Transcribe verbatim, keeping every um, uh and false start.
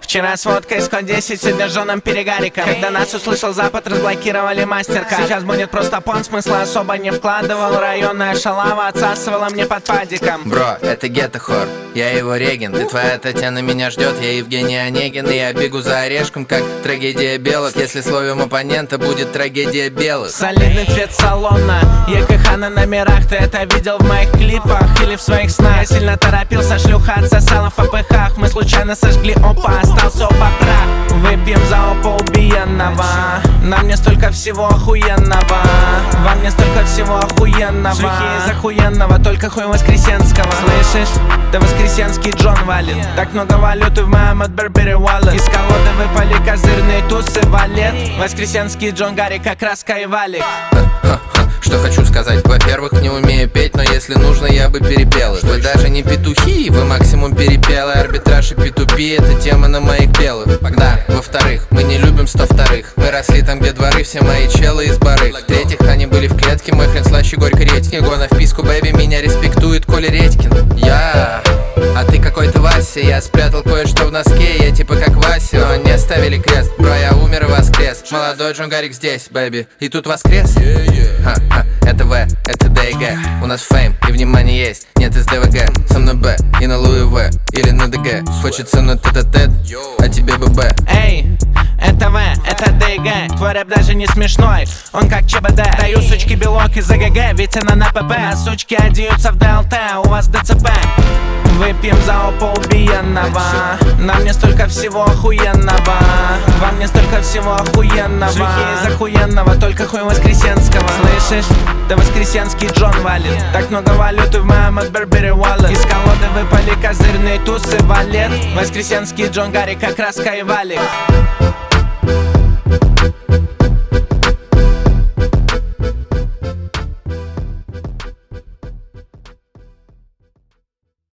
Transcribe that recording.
Вчера с водкой сто десять, сегодня с Джоном перегариком. Когда нас услышал Запад, разблокировали мастерка. Сейчас будет просто пон, смысла особо не вкладывал. Районная шалава отсасывала мне под падиком. Бро, это гетто-хор, я его регент. И твоя Татьяна меня ждет, я Евгений Онегин. И я бегу за орешком, как трагедия белых. Если словим оппонента, будет трагедия белых. Солидный цвет салона, ЕКХ на номерах. Ты это видел в моих клипах или в своих снах? Я сильно торопился, шлюха отсосала в попыхах. Мы случайно сожгли опа, остался опа прах. Выпьем за опа убиенного. Нам не столько всего охуенного. Вам не столько всего охуенного. Шлюхи из охуенного, только хуй Воскресенского. Слышишь? Да Воскресенский Джон валит. Так много валюты в моем от Burberry Wallet. Из колоды выпали козырные тусы валет. Воскресенский Джон Гарри, как краска и валик. Что хочу сказать, во-первых, не умею петь, но если нужно, я бы перепел их. Вы даже не петухи, вы максимум перепелы. Арбитраж и пи ту пи — это тема на моих белых. Да, во-вторых, мы не любим сто вторых. Мы росли там, где дворы, все мои челы из барыг. В-третьих, они были в клетке, мой хрен слаще горькой редьки. Гона в писку, бэби, меня респектует Коля Редькин. Я... А ты какой-то Вася, я спрятал кое-что в носке. Я типа как Вася, но не оставили крест. Бро, я умер и воскрес. Молодой Джон Гарик здесь, бэби. И тут воскрес. Ха-ха, это В, это Д и Г. У нас фейм и внимание есть, нет из ДВГ. Со мной Б и на Луи В или на ДГ. Хочется на тет-а-тет, а тебе ББ. Эй, это В, это Д и Г. Твой рэп даже не смешной, он как ЧБД. Даю сучки белок из АГГ, ведь она на ПП. А сучки одеются в ДЛТ, а у вас ДЦП. Выпьем за опа убиенного. Нам не столько всего охуенного. Вам не столько всего охуенного. Шлюхи из охуенного, только хуй Воскресенского. Слышишь? Да Воскресенский Джон валит. Так много валюты в моем от Burberry Wallet. Из колоды выпали козырные тусы валет. Воскресенский Джон Гарри, как краска и валик.